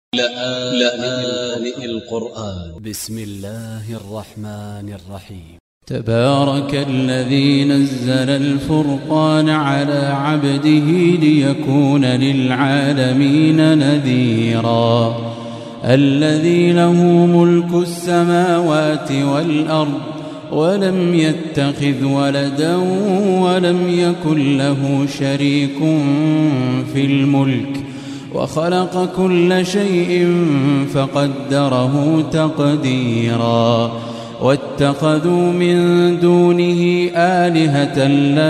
لآن القرآن. بسم الله الرحمن الرحيم. تبارك الذي نزل الفرقان على عبده ليكون للعالمين نذيرا الذي له ملك السماوات والأرض ولم يتخذ ولدا ولم يكن له شريك في الملك وخلق كل شيء فقدره تقديرا واتخذوا من دونه آلهة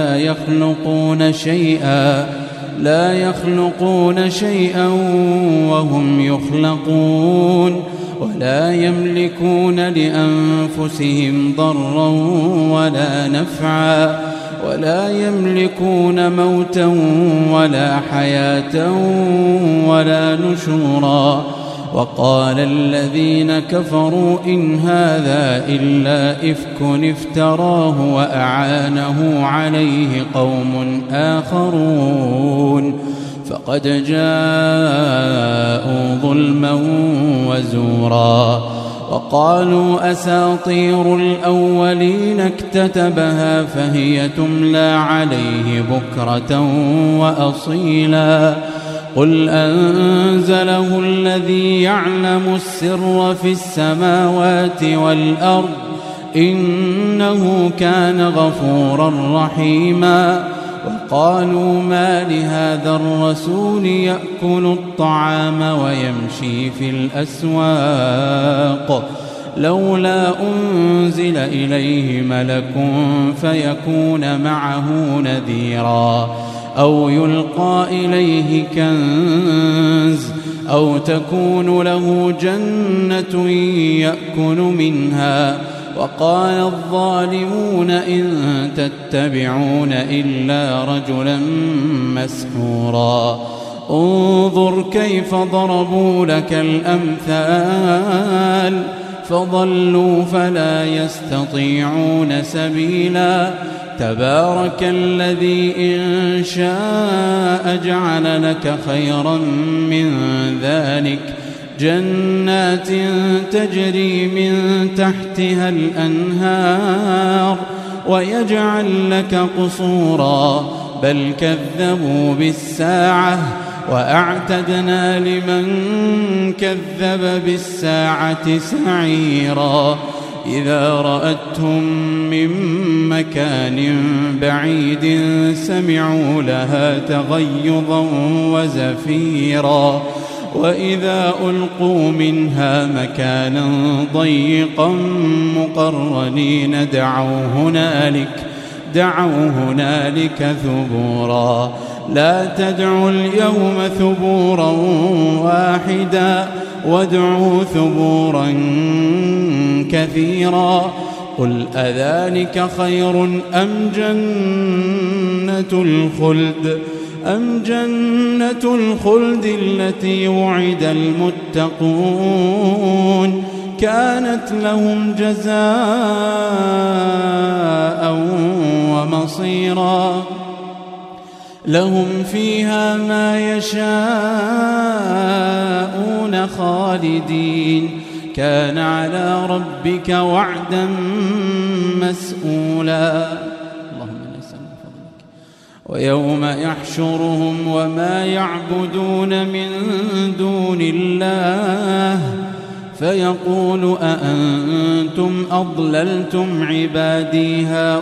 لا يخلقون شيئا وهم يخلقون ولا يملكون لأنفسهم ضرا ولا نفعا ولا يملكون موتا ولا حياة ولا نشورا وقال الذين كفروا إن هذا إلا إفك افتراه وأعانه عليه قوم آخرون فقد جاءوا ظلما وزورا وقالوا أساطير الأولين اكتتبها فهي تملى عليه بكرة وأصيلا قل أنزله الذي يعلم السر في السماوات والأرض إنه كان غفورا رحيما وقالوا ما لهذا الرسول يأكل الطعام ويمشي في الأسواق لولا أنزل إليه ملك فيكون معه نذيرا أو يلقى إليه كنز أو تكون له جنة يأكل منها وقال الظالمون إن تتبعون إلا رجلا مسحورا انظر كيف ضربوا لك الأمثال فضلوا فلا يستطيعون سبيلا تبارك الذي إن شاء جعل لك خيرا من ذلك جنات تجري من تحتها الأنهار ويجعل لك قصورا بل كذبوا بالساعة وأعتدنا لمن كذب بالساعة سعيرا إذا رأتهم من مكان بعيد سمعوا لها تغيظا وزفيرا وإذا ألقوا منها مكانا ضيقا مقرنين دعوا هنالك ثبورا لا تدعوا اليوم ثبورا واحدا وادعوا ثبورا كثيرا قل أذلك خير أم جنة الخلد التي وعد المتقون كانت لهم جزاء ومصيرا لهم فيها ما يشاءون خالدين كان على ربك وعدا مسئولا ويوم يحشرهم وما يعبدون من دون الله فيقول أأنتم أضللتم عبادي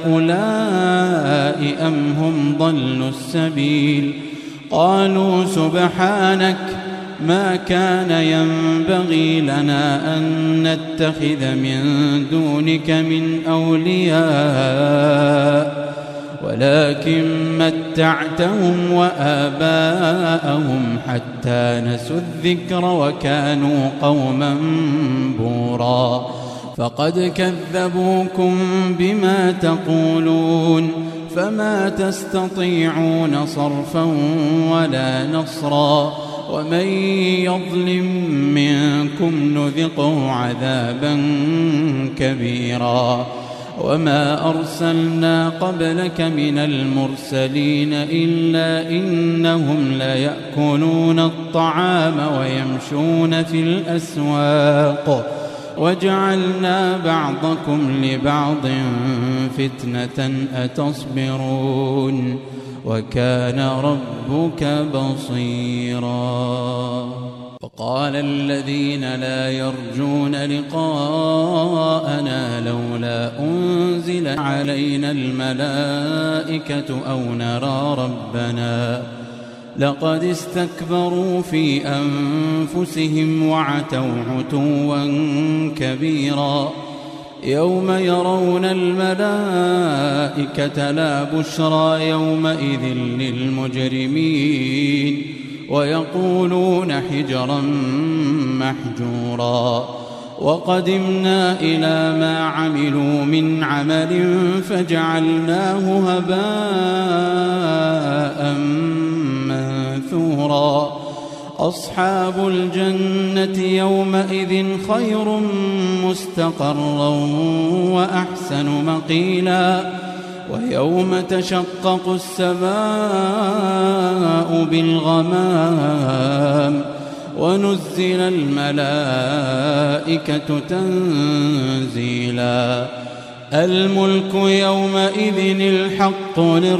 هؤلاء أم هم ضلوا السبيل قالوا سبحانك ما كان ينبغي لنا أن نتخذ من دونك من أولياء ولكن متعتهم وآباءهم حتى نسوا الذكر وكانوا قوما بورا فقد كذبوكم بما تقولون فما تستطيعون صرفا ولا نصرا ومن يظلم منكم نذقه عذابا كبيرا وما أرسلنا قبلك من المرسلين إلا إنهم ليأكلون الطعام ويمشون في الأسواق وجعلنا بعضكم لبعض فتنة أتصبرون وكان ربك بصيرا. وقال الذين لا يرجون لقاءنا لولا أنزل علينا الملائكة أو نرى ربنا لقد استكبروا في أنفسهم وعتوا عتوا كبيرا. يوم يرون الملائكة لا بشرى يومئذ للمجرمين ويقولون حجرا محجورا. وقدمنا إلى ما عملوا من عمل فجعلناه هباء منثورا. أصحاب الجنة يومئذ خير مستقرا وأحسن مقيلا. ويوم تشقق السماء بالغمام ونزل الملائكة تنزيلا. الملك يومئذ الحق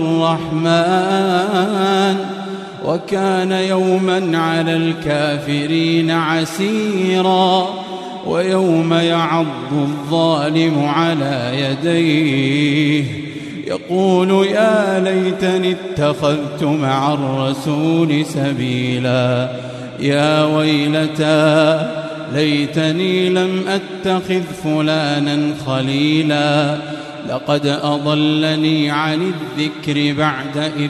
للرحمن وكان يوما على الكافرين عسيرا. ويوم يعض الظالم على يديه يقول يا ليتني اتخذت مع الرسول سبيلا. يا ويلتى ليتني لم أتخذ فلانا خليلا لقد أضلني عن الذكر بعد إذ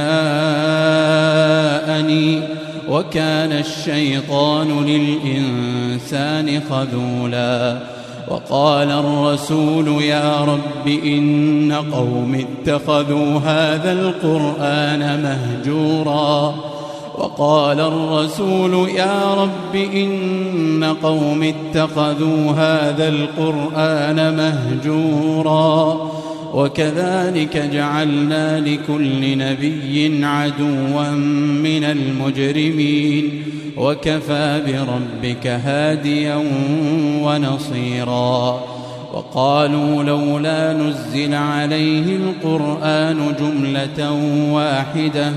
جاءني وكان الشيطان للإنسان خذولا. وقال الرسول يا رب إن قوم اتخذوا هذا القرآن مهجورا. وقال الرسول يا رب إن قوم اتخذوا هذا القرآن مهجورا. وكذلك جعلنا لكل نبي عدوا من المجرمين وكفى بربك هاديا ونصيرا. وقالوا لولا نزل عليه القرآن جملة واحدة.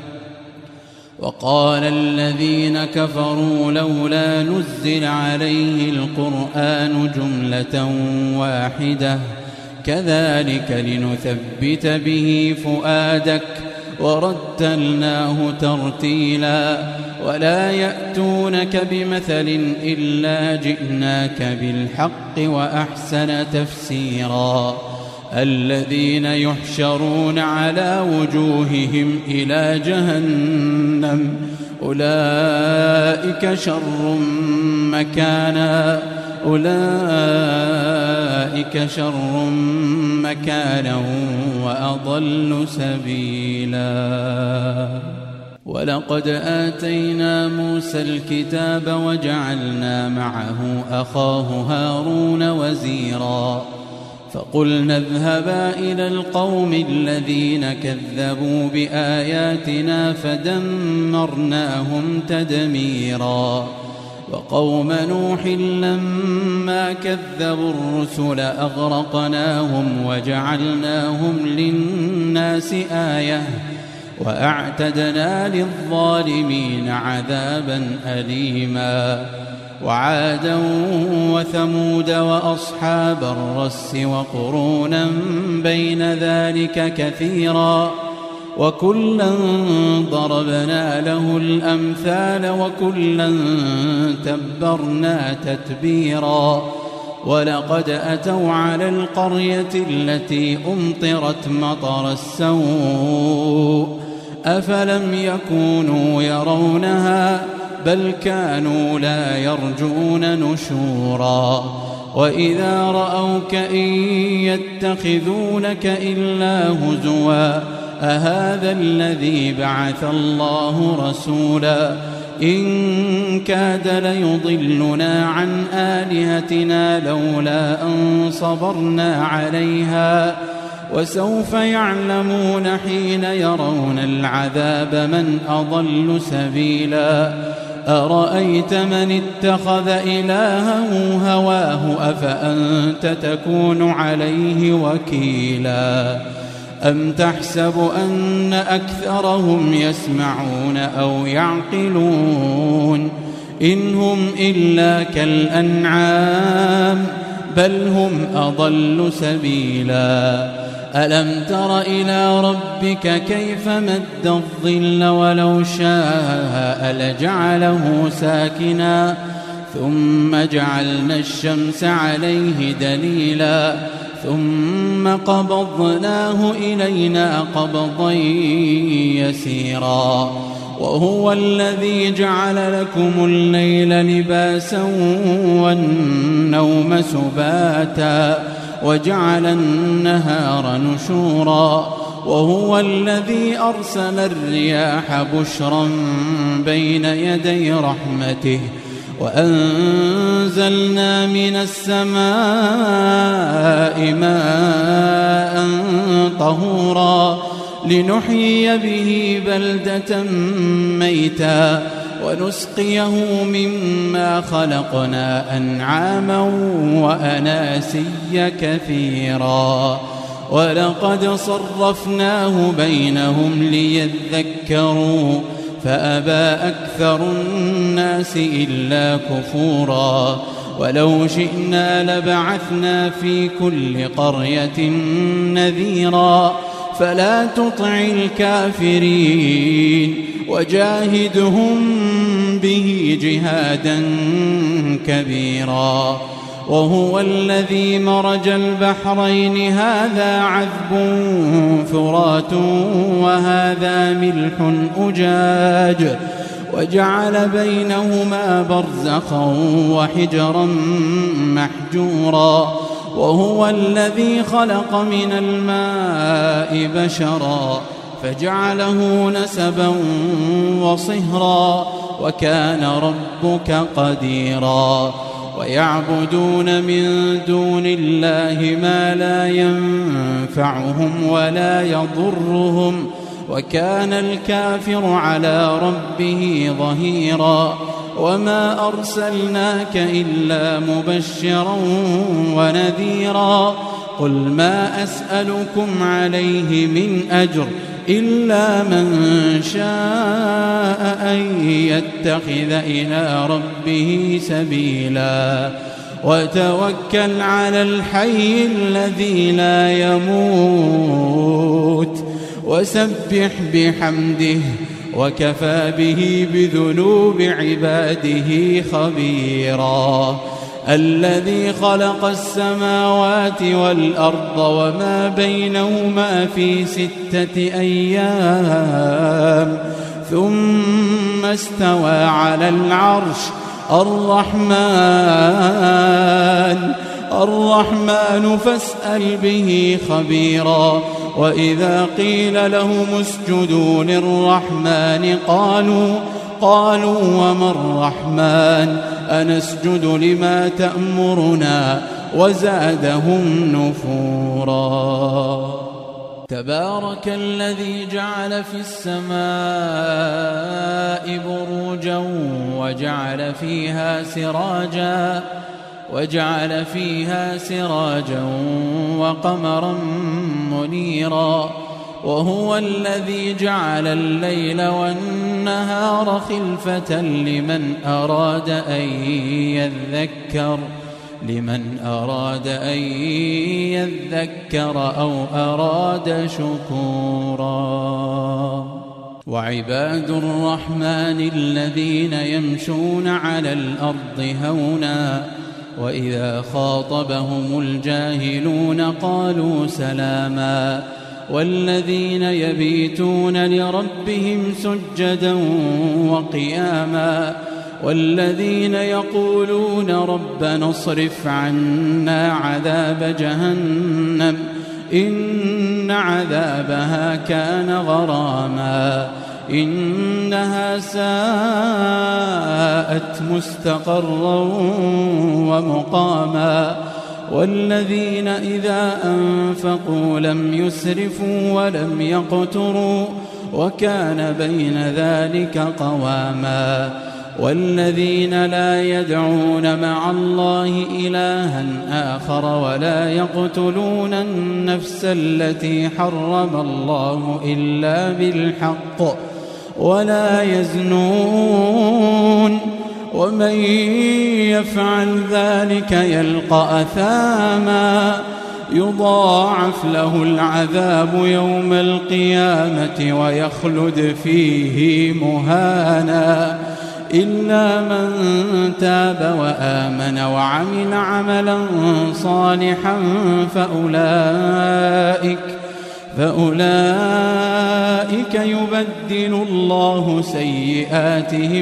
وقال الذين كفروا لولا نزل عليه القرآن جملة واحدة كذلك لنثبت به فؤادك ورتلناه ترتيلا. ولا يأتونك بمثل إلا جئناك بالحق وأحسن تفسيرا. الذين يحشرون على وجوههم إلى جهنم أولئك شر مكانا وأضل سبيلا. ولقد آتينا موسى الكتاب وجعلنا معه أخاه هارون وزيرا. فقلنا اذهبا إلى القوم الذين كذبوا بآياتنا فدمرناهم تدميرا. وقوم نوح لما كذبوا الرسل أغرقناهم وجعلناهم للناس آية وأعتدنا للظالمين عذابا أليما. وعادا وثمود وأصحاب الرس وقرونا بين ذلك كثيرا وكلا ضربنا له الأمثال وكلا تبرنا تتبيرا. ولقد أتوا على القرية التي أمطرت مطر السوء أفلم يكونوا يرونها بل كانوا لا يرجون نشورا. وإذا رأوك إن يتخذونك إلا هزوا أهذا الذي بعث الله رسولا. إن كاد ليضلنا عن آلهتنا لولا أن صبرنا عليها وسوف يعلمون حين يرون العذاب من أضل سبيلا أرأيت من اتخذ إلهه هواه أفأنت تكون عليه وكيلا أم تحسب أن أكثرهم يسمعون أو يعقلون إن هم إلا كالأنعام بل هم أضل سبيلا ألم تر إلى ربك كيف مد الظل ولو شاء لجعله ساكنا ثم جعلنا الشمس عليه دليلا ثم قبضناه إلينا قبضا يسيرا وهو الذي جعل لكم الليل لباسا والنوم سباتا وجعل النهار نشورا وهو الذي أرسل الرياح بشرا بين يدي رحمته وأنزلنا من السماء ماء طهورا لنحيي به بلدة ميتا ونسقيه مما خلقنا أنعاما وأناسيا كثيرا ولقد صرفناه بينهم ليذكروا فأبى أكثر الناس إلا كفورا ولو شئنا لبعثنا في كل قرية نذيرا فلا تطع الكافرين وجاهدهم به جهادا كبيرا وهو الذي مرج البحرين هذا عذب فرات وهذا ملح أجاج وجعل بينهما برزخا وحجرا محجورا وهو الذي خلق من الماء بشرا فجعله نسبا وصهرا وكان ربك قديرا ويعبدون من دون الله ما لا ينفعهم ولا يضرهم وكان الكافر على ربه ظهيرا وما أرسلناك إلا مبشرا ونذيرا قل ما أسألكم عليه من أجر إلا من شاء أن يتخذ إلى ربه سبيلا وتوكل على الحي الذي لا يموت وسبح بحمده وكفى به بذنوب عباده خبيرا الذي خلق السماوات والأرض وما بينهما في 6 أيام ثم استوى على العرش الرحمن فاسأل به خبيرا وإذا قيل لهم اسجدوا للرحمن قالوا وما الرحمن أنسجد لما تأمرنا وزادهم نفورا تبارك الذي جعل في السماء بروجا وجعل فيها سراجا وقمرا منيرا وهو الذي جعل الليل والنهار خلفة لمن أراد أن يذكر أو أراد شكورا وعباد الرحمن الذين يمشون على الأرض هونا وإذا خاطبهم الجاهلون قالوا سلاما والذين يبيتون لربهم سجدا وقياما والذين يقولون ربنا اصرف عنا عذاب جهنم إن عذابها كان غراما إنها ساءت مستقرا ومقاما والذين إذا أنفقوا لم يسرفوا ولم يقتروا وكان بين ذلك قواما والذين لا يدعون مع الله إلها آخر ولا يقتلون النفس التي حرم الله إلا بالحق ولا يزنون ومن يفعل ذلك يلقى أثاما يضاعف له العذاب يوم القيامة ويخلد فيه مهانا إلا من تاب وآمن وعمل عملا صالحا فأولئك يبدل الله سيئاتهم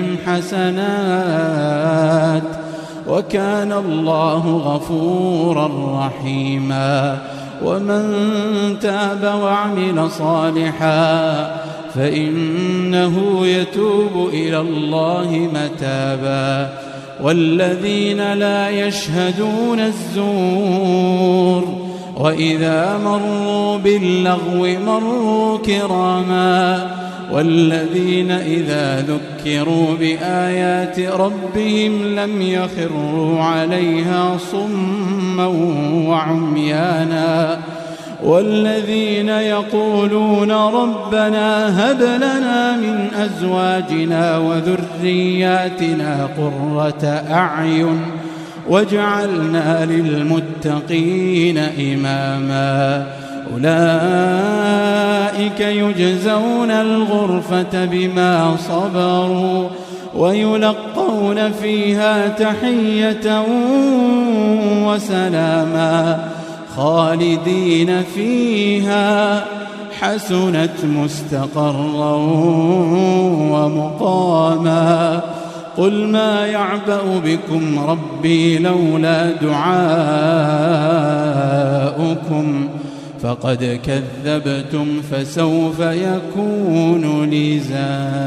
حسنات وكان الله غفورا رحيما ومن تاب وعمل صالحا فإنه يتوب إلى الله متابا والذين لا يشهدون الزور وإذا مروا باللغو مروا كراما والذين إذا ذكروا بآيات ربهم لم يخروا عليها صما وعميانا والذين يقولون ربنا هب لنا من أزواجنا وذرياتنا قرة أعين واجعلنا للمتقين إماما أولئك يجزون الغرفة بما صبروا ويلقون فيها تحية وسلاما خالدين فيها حسنت مستقرا ومقاما قل ما يعبأ بكم ربي لولا دعاؤكم فقد كذبتم فسوف يكون لزاما.